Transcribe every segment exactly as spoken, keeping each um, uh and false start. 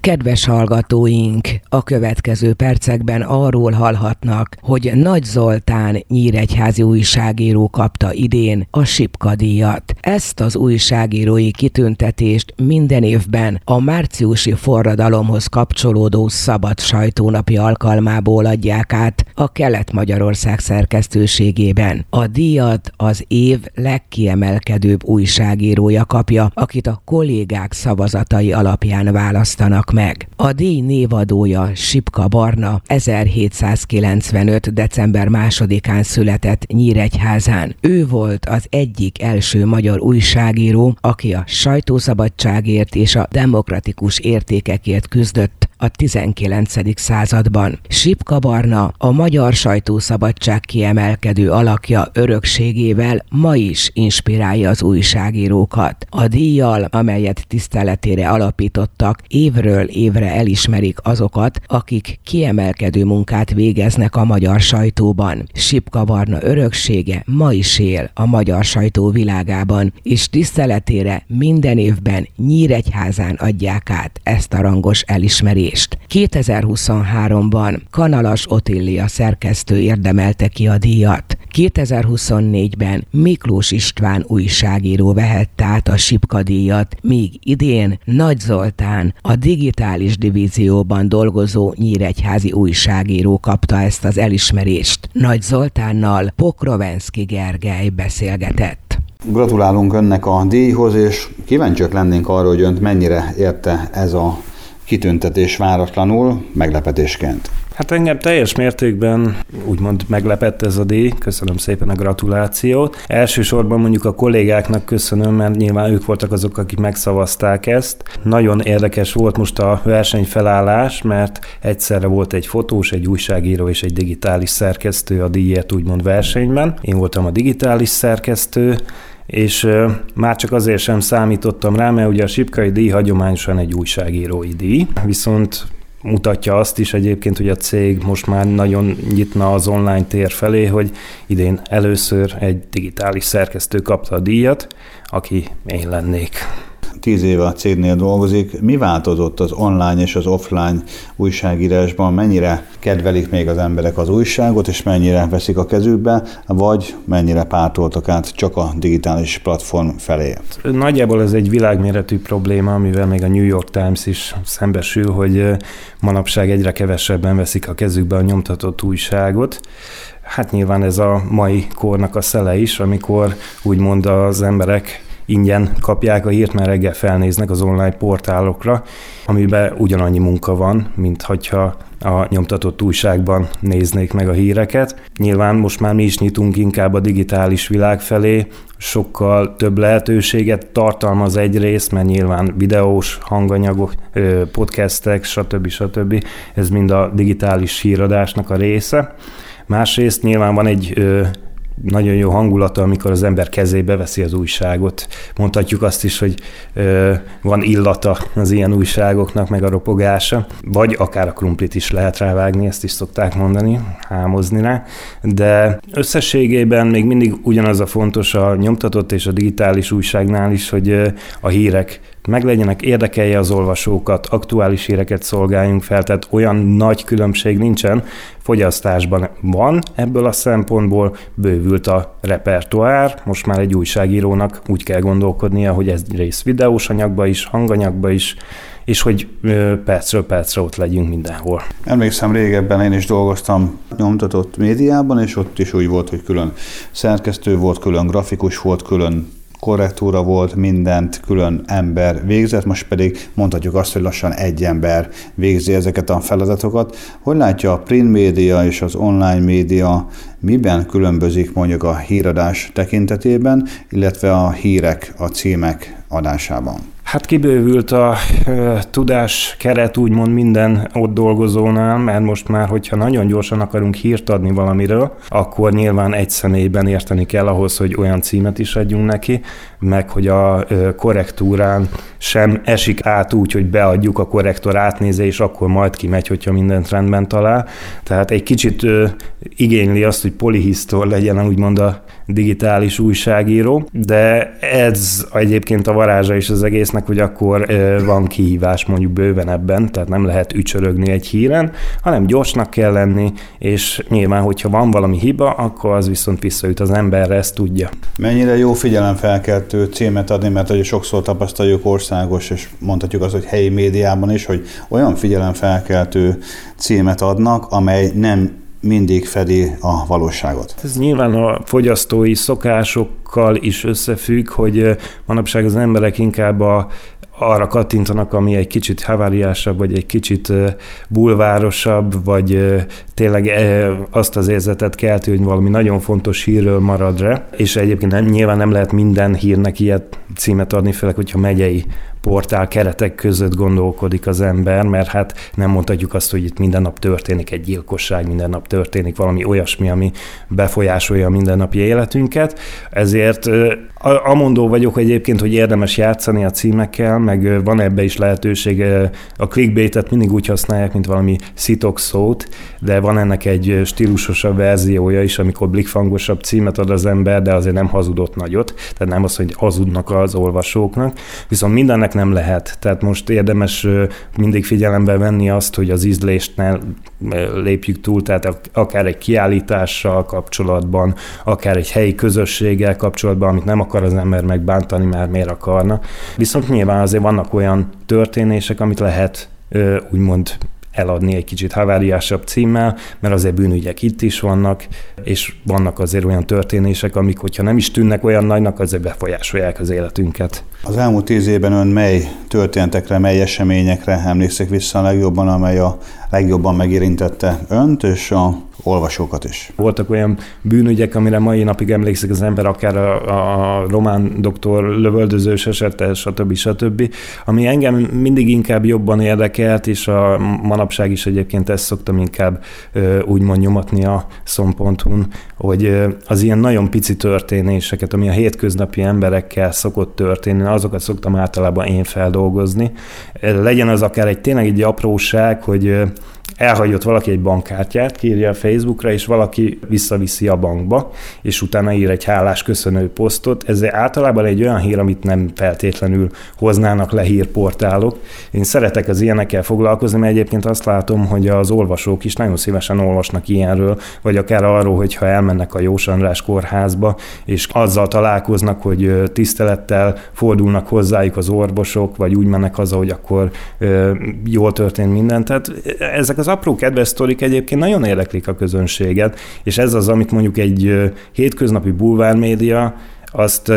Kedves hallgatóink, a következő percekben arról hallhatnak, hogy Nagy Zoltán nyíregyházi újságíró kapta idén a Sipka-díjat. Ezt az újságírói kitüntetést minden évben a márciusi forradalomhoz kapcsolódó Szabad Sajtónapi alkalmából adják át a Kelet-Magyarország szerkesztőségében. A díjat az év legkiemelkedőbb újságírója kapja, akit a kollégák szavazatai alapján választanak meg. A díj névadója Sipka Barna ezerhétszázkilencvenöt. december másodikán született Nyíregyházán. Ő volt az egyik első magyar újságíró, aki a sajtószabadságért és a demokratikus értékekért küzdött a tizenkilencedik században. Sipka Barna a magyar sajtószabadság kiemelkedő alakja örökségével ma is inspirálja az újságírókat. A díjjal, amelyet tiszteletére alapítottak, évről évre elismerik azokat, akik kiemelkedő munkát végeznek a magyar sajtóban. Sipka Barna öröksége ma is él a magyar sajtó világában, és tiszteletére minden évben Nyíregyházán adják át ezt a rangos elismerést. kétezer-huszonháromban Kanalas Otília szerkesztő érdemelte ki a díjat. kétezer-huszonnégyben Miklós István újságíró vehette át a Sipka-díjat, míg idén Nagy Zoltán, a digitális divízióban dolgozó nyíregyházi újságíró kapta ezt az elismerést. Nagy Zoltánnal Pokrovenszky Gergely beszélgetett. Gratulálunk önnek a díjhoz, és kíváncsiak lennénk arra, hogy önt mennyire érte ez a kitüntetés váratlanul, meglepetésként. Hát engem teljes mértékben úgymond meglepett ez a díj, köszönöm szépen a gratulációt. Elsősorban mondjuk a kollégáknak köszönöm, mert nyilván ők voltak azok, akik megszavazták ezt. Nagyon érdekes volt most a versenyfelállás, mert egyszerre volt egy fotós, egy újságíró és egy digitális szerkesztő a díjért úgymond versenyben. Én voltam a digitális szerkesztő, és uh, már csak azért sem számítottam rá, mert ugye a Sipkai díj hagyományosan egy újságírói díj, viszont mutatja azt is egyébként, hogy a cég most már nagyon nyitna az online tér felé, hogy idén először egy digitális szerkesztő kapta a díjat, aki én lennék. Tíz éve a cégnél dolgozik. Mi változott az online és az offline újságírásban? Mennyire kedvelik még az emberek az újságot, és mennyire veszik a kezükbe, vagy mennyire pártoltak át csak a digitális platform felé? Nagyjából ez egy világméretű probléma, amivel még a New York Times is szembesül, hogy manapság egyre kevesebben veszik a kezükbe a nyomtatott újságot. Hát nyilván ez a mai kornak a szele is, amikor úgymond az emberek ingyen kapják a hírt, mert reggel felnéznek az online portálokra, amiben ugyanannyi munka van, mint hogyha a nyomtatott újságban néznék meg a híreket. Nyilván most már mi is nyitunk inkább a digitális világ felé, sokkal több lehetőséget tartalmaz egyrészt, mert nyilván videós hanganyagok, podcastek, stb. stb. Ez mind a digitális híradásnak a része. Másrészt nyilván van egy nagyon jó hangulata, amikor az ember kezébe veszi az újságot. Mondhatjuk azt is, hogy ö, van illata az ilyen újságoknak, meg a ropogása, vagy akár a krumplit is lehet rávágni, ezt is szokták mondani, hámozni rá, de összességében még mindig ugyanaz a fontos a nyomtatott és a digitális újságnál is, hogy ö, a hírek meglegyenek, érdekelje az olvasókat, aktuális híreket szolgáljunk fel, tehát olyan nagy különbség nincsen, fogyasztásban van ebből a szempontból, bővült a repertoár, most már egy újságírónak úgy kell gondolkodnia, hogy ez rész videós anyagba is, hanganyagba is, és hogy percről percre ott legyünk mindenhol. Emlékszem, régebben én is dolgoztam nyomtatott médiában, és ott is úgy volt, hogy külön szerkesztő volt, külön grafikus volt, külön korrektúra volt, mindent külön ember végzett, most pedig mondhatjuk azt, hogy lassan egy ember végzi ezeket a feladatokat. Hogy látja a print média és az online média, miben különbözik mondjuk a híradás tekintetében, illetve a hírek, a címek adásában? Hát kibővült a e, tudás keret úgymond minden ott dolgozónál, mert most már, hogyha nagyon gyorsan akarunk hírt adni valamiről, akkor nyilván egy személyben érteni kell ahhoz, hogy olyan címet is adjunk neki, meg hogy a e, korrektúrán sem esik át úgy, hogy beadjuk, a korrektor átnézi, és akkor majd kimegy, hogyha mindent rendben talál. Tehát egy kicsit ö, igényli azt, hogy polihisztor legyen, úgymond a digitális újságíró, de ez egyébként a varázsa is az egésznek, hogy akkor ö, van kihívás mondjuk bőven ebben, tehát nem lehet ücsörögni egy híren, hanem gyorsnak kell lenni, és nyilván, hogyha van valami hiba, akkor az viszont visszajut az emberre, ezt tudja. Mennyire jó figyelemfelkeltő címet adni, mert ugye sokszor tapasztaljuk országos, és mondhatjuk azt, hogy helyi médiában is, hogy olyan figyelemfelkeltő címet adnak, amely nem mindig fedi a valóságot. Ez nyilván a fogyasztói szokásokkal is összefügg, hogy manapság az emberek inkább a arra kattintanak, ami egy kicsit haváriásabb, vagy egy kicsit bulvárosabb, vagy tényleg azt az érzetet kelti, hogy valami nagyon fontos hírről marad rá, és egyébként nem, nyilván nem lehet minden hírnek ilyet címet adni, főleg, hogyha megyei portál keretek között gondolkodik az ember, mert hát nem mondhatjuk azt, hogy itt minden nap történik egy gyilkosság, minden nap történik valami olyasmi, ami befolyásolja a mindennapi életünket. Ezért amondó vagyok egyébként, hogy érdemes játszani a címekkel, meg van ebbe is lehetőség. A clickbaitet mindig úgy használják, mint valami szitokszót, de van ennek egy stílusosabb verziója is, amikor blikfangosabb címet ad az ember, de azért nem hazudott nagyot, tehát nem az, hogy hazudnak az olvasóknak, viszont mindennek nem lehet. Tehát most érdemes mindig figyelembe venni azt, hogy az ízlést ne lépjük túl, tehát akár egy kiállítással kapcsolatban, akár egy helyi közösséggel kapcsolatban, amit nem akar az ember megbántani, már miért akarna. Viszont nyilván azért vannak olyan történések, amit lehet úgymond eladni egy kicsit haváriásabb címmel, mert azért bűnügyek itt is vannak, és vannak azért olyan történések, amik, hogyha nem is tűnnek olyan nagynak, azért befolyásolják az életünket. Az elmúlt tíz évben ön mely történetekre, mely eseményekre emlékszik vissza a legjobban, amely a legjobban megérintette önt és a olvasókat is? Voltak olyan bűnügyek, amire mai napig emlékszik az ember, akár a, a román doktor lövöldözős esete, stb. stb., ami engem mindig inkább jobban érdekelt, és a manapság is egyébként ezt szoktam inkább úgymond nyomatni a szom pont hu-n, hogy az ilyen nagyon pici történéseket, ami a hétköznapi emberekkel szokott történni, azokat szoktam általában én feldolgozni. Legyen az akár egy tényleg egy apróság, hogy elhagyott valaki egy bankkártyát, kiírja a Facebookra, és valaki visszaviszi a bankba, és utána ír egy hálás köszönő posztot. Ez általában egy olyan hír, amit nem feltétlenül hoznának le hírportálok. Én szeretek az ilyenekkel foglalkozni, mert egyébként azt látom, hogy az olvasók is nagyon szívesen olvasnak ilyenről, vagy akár arról, hogyha elmennek a Jós András kórházba, és azzal találkoznak, hogy tisztelettel fordulnak hozzájuk az orvosok, vagy úgy mennek haza, hogy akkor jól történt minden. Tehát ezek az apró kedves sztorik egyébként nagyon érdeklik a közönséget, és ez az, amit mondjuk egy hétköznapi bulvármédia, azt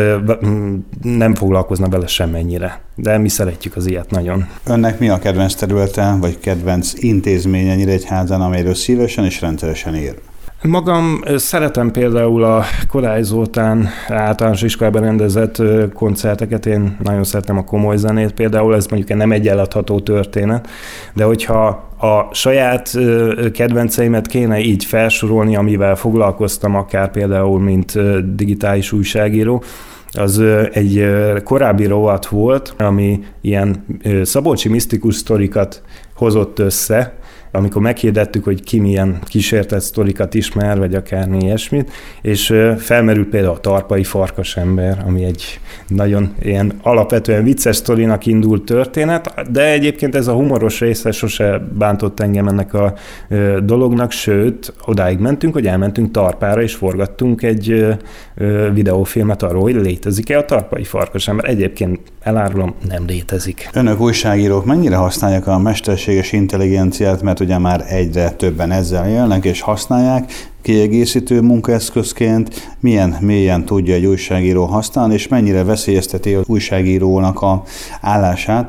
nem foglalkozna vele semmennyire. De mi szeretjük az ilyet nagyon. Önnek mi a kedvenc területe, vagy kedvenc intézménye Nyíregyházán, amelyről szívesen és rendszeresen ír? Magam szeretem például a Kodály Zoltán általános iskolában rendezett koncerteket, én nagyon szeretem a komoly zenét például, ez mondjuk nem egy eladható történet, de hogyha a saját kedvenceimet kéne így felsorolni, amivel foglalkoztam, akár például, mint digitális újságíró, az egy korábbi rovat volt, ami ilyen szabolcsi misztikus sztorikat hozott össze, amikor meghirdettük, hogy ki milyen kísértett sztorikat ismer, vagy akármi ilyesmit, és felmerült például a tarpai farkasember, ami egy nagyon ilyen alapvetően vicces sztorinak indult történet, de egyébként ez a humoros része sose bántott engem ennek a dolognak, sőt, odáig mentünk, hogy elmentünk Tarpára, és forgattunk egy videófilmet arról, hogy létezik-e a tarpai farkasember. Egyébként elárulom, nem létezik. Önök újságírók mennyire használják a mesterséges intelligenciát, mert ugye már egyre többen ezzel élnek és használják, kiegészítő munkaeszközként, milyen mélyen tudja egy újságíró használni, és mennyire veszélyezteti az újságírónak a állását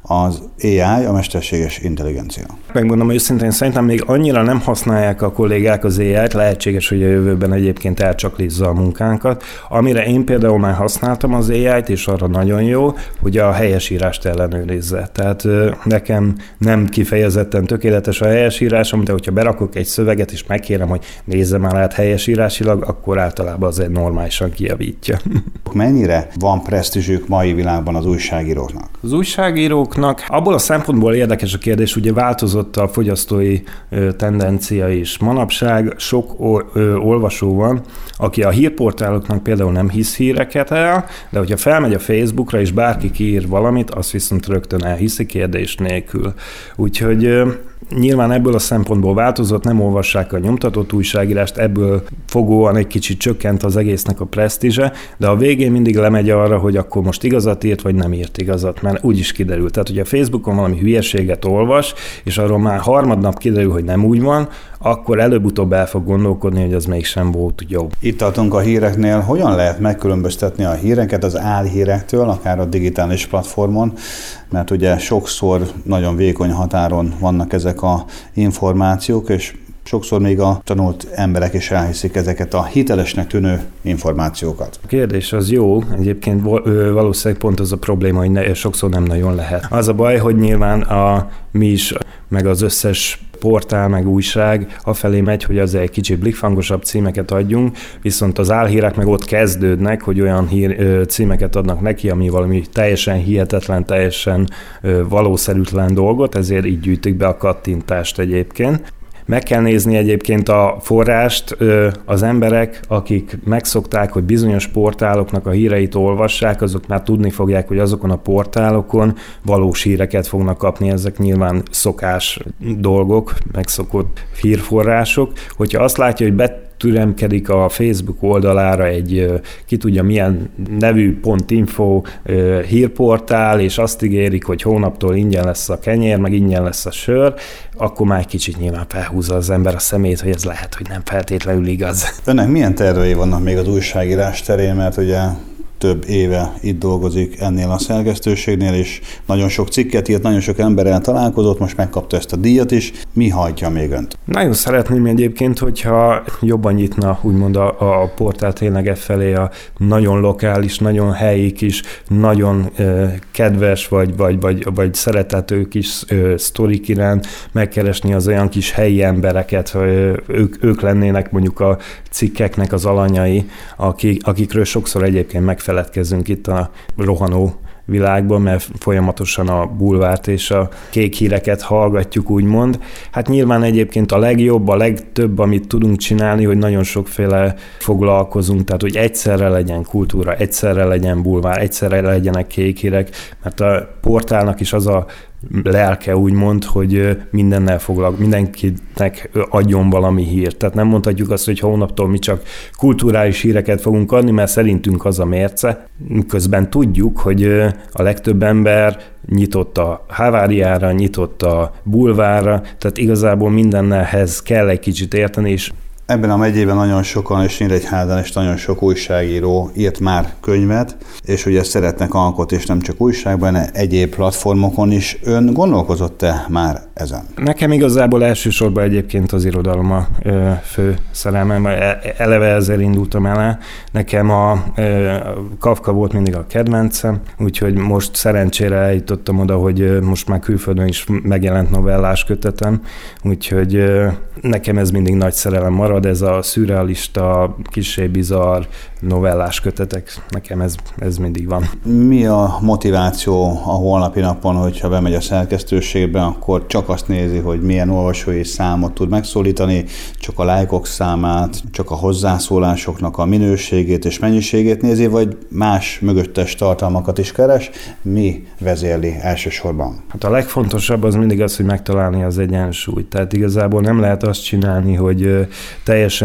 az á i, a mesterséges intelligencia. Megmondom őszintén, szerintem még annyira nem használják a kollégák az á i-t, lehetséges, hogy a jövőben egyébként elcsaklizza a munkánkat. Amire én például már használtam az á i-t, és arra nagyon jó, hogy a helyesírást ellenőrizze. Tehát nekem nem kifejezetten tökéletes a helyesírásom, de hogyha berakok egy szöveget, és megkérem, hogy nézzem már át helyesírásilag, akkor általában az egy normálisan kijavítja. Mennyire van presztízsük mai világban az újságíróknak? Az újságíróknak abból a szempontból érdekes a kérdés, ugye változott a fogyasztói tendencia is. Manapság sok olvasó van, aki a hírportáloknak például nem hisz híreket el, de hogyha felmegy a Facebookra és bárki kiír valamit, azt viszont rögtön elhiszi kérdés nélkül. Úgyhogy nyilván ebből a szempontból változott, nem olvassák a nyomtatott újságírást, ebből fogóan egy kicsit csökkent az egésznek a presztízse, de a végén mindig lemegy arra, hogy akkor most igazat írt, vagy nem írt igazat, mert úgy is kiderült. Tehát, hogy a Facebookon valami hülyeséget olvas, és arról már harmadnap kiderül, hogy nem úgy van, akkor előbb-utóbb el fog gondolkodni, hogy az mégsem volt jó. Itt tartunk a híreknél. Hogyan lehet megkülönböztetni a híreket az álhírektől, akár a digitális platformon, mert ugye sokszor nagyon vékony határon vannak ezek a információk, és sokszor még a tanult emberek is elhiszik ezeket a hitelesnek tűnő információkat. A kérdés az jó, egyébként valószínűleg pont az a probléma, hogy ne, sokszor nem nagyon lehet. Az a baj, hogy nyilván a, mi is, meg az összes portál, meg újság afelé megy, hogy az egy kicsit blikfangosabb címeket adjunk, viszont az álhírek meg ott kezdődnek, hogy olyan hír, címeket adnak neki, ami valami teljesen hihetetlen, teljesen valószerűtlen dolgot, ezért így gyűjtik be a kattintást egyébként. Meg kell nézni egyébként a forrást, az emberek, akik megszokták, hogy bizonyos portáloknak a híreit olvassák, azok már tudni fogják, hogy azokon a portálokon valós híreket fognak kapni, ezek nyilván szokás dolgok, megszokott hírforrások. Hogyha azt látja, hogy bet türemkedik a Facebook oldalára egy ki tudja milyen nevű .info hírportál, és azt ígérik, hogy hónaptól ingyen lesz a kenyér, meg ingyen lesz a sör, akkor már egy kicsit nyilván felhúzza az ember a szemét, hogy ez lehet, hogy nem feltétlenül igaz. Önnek milyen tervei vannak még az újságírás terén, mert ugye több éve itt dolgozik ennél a szerkesztőségnél, és nagyon sok cikket írt, nagyon sok emberrel találkozott, most megkapta ezt a díjat is. Mi hajtja még önt? Nagyon szeretném egyébként, hogyha jobban nyitna úgymond a, a portál tényleg e felé a nagyon lokális, nagyon helyi kis, nagyon eh, kedves vagy, vagy, vagy, vagy szeretető kis eh, sztorik iránt megkeresni az olyan kis helyi embereket, hogy ők, ők lennének mondjuk a cikkeknek az alanyai, akik, akikről sokszor egyébként megfeledkezzünk itt a rohanó világban, mert folyamatosan a bulvárt és a kék híreket hallgatjuk, úgymond. Hát nyilván egyébként a legjobb, a legtöbb, amit tudunk csinálni, hogy nagyon sokféle foglalkozunk, tehát hogy egyszerre legyen kultúra, egyszerre legyen bulvár, egyszerre legyenek kék hírek, mert a portálnak is az a lelke úgymond, hogy mindennel foglalkozik, mindenkinek adjon valami hírt. Tehát nem mondhatjuk azt, hogy hónaptól mi csak kulturális híreket fogunk adni, mert szerintünk az a mérce. Közben tudjuk, hogy a legtöbb ember nyitott a Haváriára, nyitott a bulvárra, tehát igazából mindennelhez kell egy kicsit érteni, és ebben a megyében nagyon sokan, és Nyíregyházán is nagyon sok újságíró írt már könyvet, és ugye szeretnek alkotni, és nem csak újságban, hanem egyéb platformokon is. Ön gondolkozott-e már ezen? Nekem igazából elsősorban egyébként az irodalom a ö, fő szerelmem, eleve ezzel indultam el. Nekem a ö, Kafka volt mindig a kedvencem, úgyhogy most szerencsére eljutottam oda, hogy most már külföldön is megjelent novellás kötetem, úgyhogy ö, nekem ez mindig nagy szerelem marad. Ez a szürrealista, kissé bizarr novellás kötetek, nekem ez, ez mindig van. Mi a motiváció a holnapi napon, hogyha bemegy a szerkesztőségbe, akkor csak azt nézi, hogy milyen olvasói számot tud megszólítani, csak a lájkok számát, csak a hozzászólásoknak a minőségét és mennyiségét nézi, vagy más mögöttes tartalmakat is keres? Mi vezérli elsősorban? Hát a legfontosabb az mindig az, hogy megtalálni az egyensúlyt. Tehát igazából nem lehet azt csinálni, hogy teljesen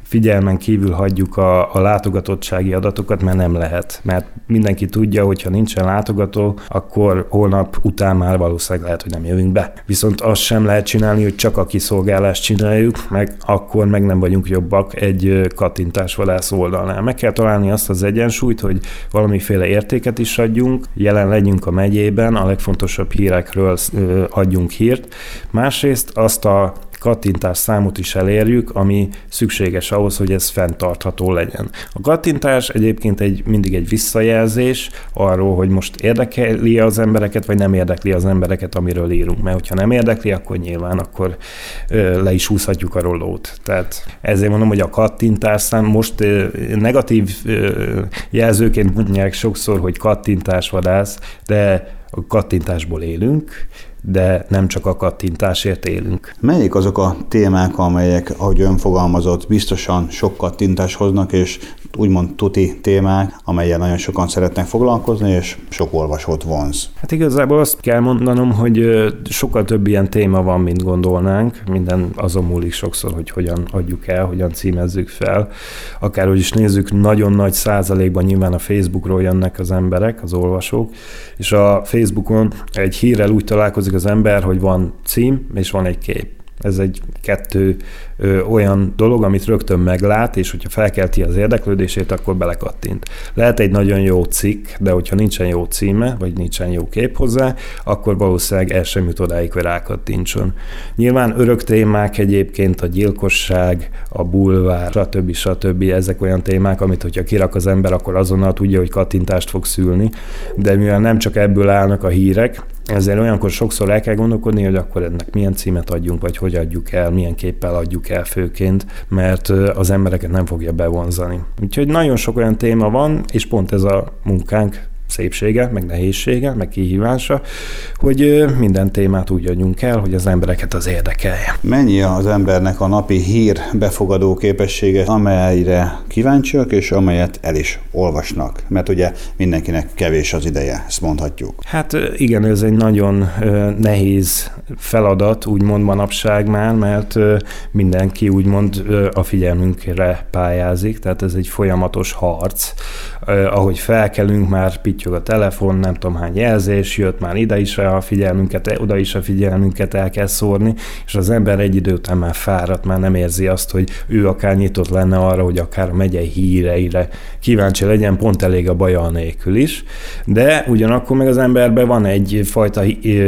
figyelmen kívül hagyjuk a, a látogatottsági adatokat, mert nem lehet. Mert mindenki tudja, hogy ha nincsen látogató, akkor holnap után már valószínűleg lehet, hogy nem jövünk be. Viszont azt sem lehet csinálni, hogy csak a kiszolgálást csináljuk, meg akkor meg nem vagyunk jobbak egy kattintásvadász oldalnál. Meg kell találni azt az egyensúlyt, hogy valamiféle értéket is adjunk, jelen legyünk a megyében, a legfontosabb hírekről adjunk hírt. Másrészt azt a kattintás számot is elérjük, ami szükséges ahhoz, hogy ez fenntartható legyen. A kattintás egyébként egy, mindig egy visszajelzés arról, hogy most érdekli az embereket, vagy nem érdekli az embereket, amiről írunk. Mert hogyha nem érdekli, akkor nyilván akkor ö, le is húzhatjuk a rollót. Tehát ezért mondom, hogy a kattintás szám most ö, negatív ö, jelzőként mondják sokszor, hogy kattintásvadász, de a kattintásból élünk, de nem csak a kattintásért élünk. Melyik azok a témák, amelyek, ahogy ön fogalmazott, biztosan sok kattintást hoznak, és úgymond tuti témák, amellyel nagyon sokan szeretnek foglalkozni, és sok olvasót vonz? Hát igazából azt kell mondanom, hogy sokkal több ilyen téma van, mint gondolnánk. Minden azon múlik sokszor, hogy hogyan adjuk el, hogyan címezzük fel. Akárhogy is nézzük, nagyon nagy százalékban nyilván a Facebookról jönnek az emberek, az olvasók, és a Facebookon egy hírrel úgy találkozik az ember, hogy van cím, és van egy kép. Ez egy kettő ö, olyan dolog, amit rögtön meglát, és hogyha felkelti az érdeklődését, akkor belekattint. Lehet egy nagyon jó cikk, de hogyha nincsen jó címe, vagy nincsen jó kép hozzá, akkor valószínűleg el sem jut odáig, hogy rákattintson. Nyilván örök témák egyébként a gyilkosság, a bulvár, stb. stb. Ezek olyan témák, amit hogyha kirak az ember, akkor azonnal tudja, hogy kattintást fog szülni, de mivel nem csak ebből állnak a hírek, ezért olyankor sokszor el kell gondolkodni, hogy akkor ennek milyen címet adjunk, vagy hogy adjuk el, milyen képpel adjuk el főként, mert az embereket nem fogja bevonzani. Úgyhogy nagyon sok olyan téma van, és pont ez a munkánk szépsége, meg nehézsége, meg kihívása, hogy minden témát úgy adjunk el, hogy az embereket az érdekelje. Mennyi az embernek a napi hír befogadó képessége, amelyre kíváncsiak, és amelyet el is olvasnak? Mert ugye mindenkinek kevés az ideje, ezt mondhatjuk. Hát igen, ez egy nagyon nehéz feladat, úgymond manapság már, mert mindenki úgymond a figyelmünkre pályázik, tehát ez egy folyamatos harc. Ahogy felkelünk, már pittyog a telefon, nem tudom hány jelzés, jött már ide is a figyelmünket, oda is a figyelmünket el kell szórni, és az ember egy idő után már fáradt, már nem érzi azt, hogy ő akár nyitott lenne arra, hogy akár a megyei híreire kíváncsi legyen, pont elég a baja nélkül is, de ugyanakkor meg az emberben van egyfajta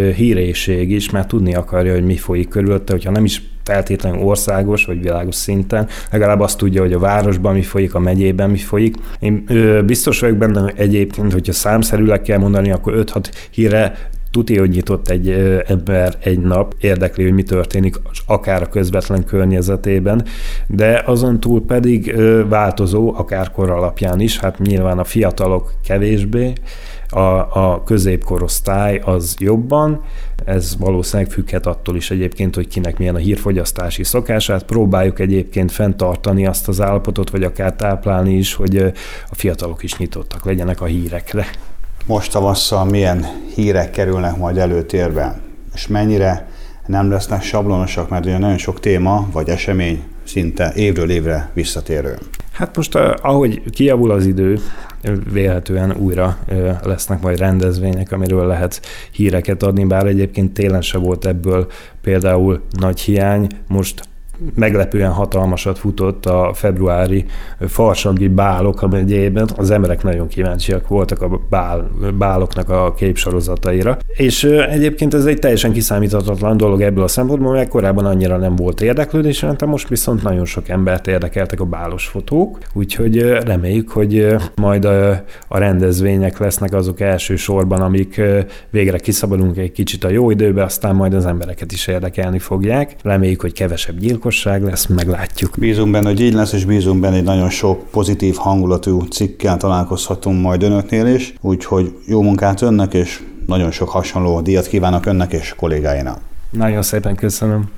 híréség is, mert tudni akarja, hogy mi folyik körülötte, hogyha nem is feltétlenül országos vagy világos szinten, legalább azt tudja, hogy a városban mi folyik, a megyében mi folyik. Én ö, biztos vagyok benne, hogy egyébként, hogyha számszerűleg kell mondani, akkor öt-hat híre tuti, hogy nyitott egy ö, ember egy nap, érdekli, hogy mi történik akár a közvetlen környezetében, de azon túl pedig ö, változó, akár kor alapján is, hát nyilván a fiatalok kevésbé, A, a középkorosztály az jobban, ez valószínűleg függhet attól is egyébként, hogy kinek milyen a hírfogyasztási szokását. Próbáljuk egyébként fenntartani azt az állapotot, vagy akár táplálni is, hogy a fiatalok is nyitottak legyenek a hírekre. Most tavasszal milyen hírek kerülnek majd előtérbe, és mennyire nem lesznek sablonosak, mert ugye nagyon sok téma vagy esemény szinte évről évre visszatérő. Hát most ahogy kijavul az idő, vélhetően újra lesznek majd rendezvények, amiről lehet híreket adni, bár egyébként télen se volt ebből például nagy hiány. Most meglepően hatalmasat futott a februári farsangi bálok a megyében. Az emberek nagyon kíváncsiak voltak a bál, báloknak a képsorozataira. És egyébként ez egy teljesen kiszámíthatatlan dolog ebből a szempontból, mert korábban annyira nem volt érdeklődés, de most viszont nagyon sok embert érdekeltek a bálos fotók, úgyhogy reméljük, hogy majd a, a rendezvények lesznek azok elsősorban, amik végre kiszabadulunk egy kicsit a jó időbe, aztán majd az embereket is érdekelni fogják. Reméljük, hogy kevesebb gyilkosság lesz, meglátjuk. Bízunk benne, hogy így lesz, és bízunk benne, hogy nagyon sok pozitív hangulatú cikkkel találkozhatunk majd önöknél is, úgyhogy jó munkát önnek, és nagyon sok hasonló díjat kívánok önnek és kollégáinak. Nagyon szépen köszönöm.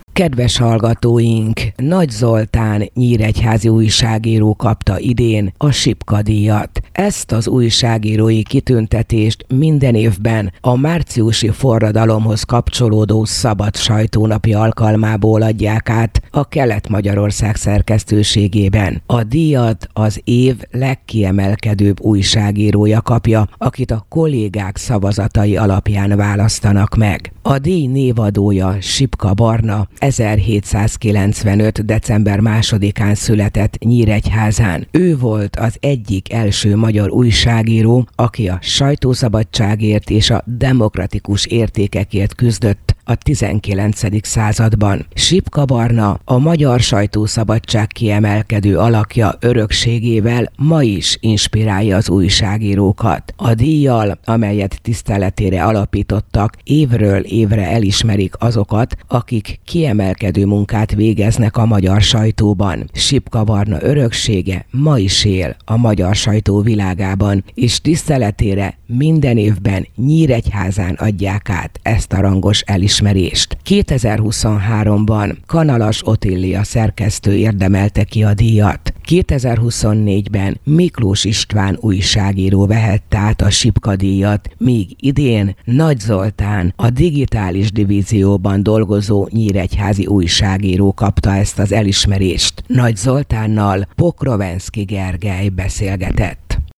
Kedves hallgatóink, Nagy Zoltán nyíregyházi újságíró kapta idén a Sipka-díjat. Ezt az újságírói kitüntetést minden évben a márciusi forradalomhoz kapcsolódó Szabad Sajtónapi alkalmából adják át a Kelet-Magyarország szerkesztőségében. A díjat az év legkiemelkedőbb újságírója kapja, akit a kollégák szavazatai alapján választanak meg. A díj névadója Sipka Barna ezerhétszázkilencvenöt. december másodikán született Nyíregyházán. Ő volt az egyik első magyar újságíró, aki a sajtószabadságért és a demokratikus értékekért küzdött a tizenkilencedik században. Sipka Barna a magyar sajtószabadság kiemelkedő alakja örökségével ma is inspirálja az újságírókat. A díjjal, amelyet tiszteletére alapítottak, évről évre elismerik azokat, akik kiemelkedő munkát végeznek a magyar sajtóban. Sipka Barna öröksége ma is él a magyar sajtó világában, és tiszteletére minden évben Nyíregyházán adják át ezt a rangos elismerést. kétezer-huszonháromban Kanalas Otília szerkesztő érdemelte ki a díjat. kétezer-huszonnégyben Miklós István újságíró vehette át a Sipka-díjat, míg idén Nagy Zoltán, a digitális divízióban dolgozó nyíregyházi újságíró kapta ezt az elismerést. Nagy Zoltánnal Pokrovenszky Gergely beszélgetett.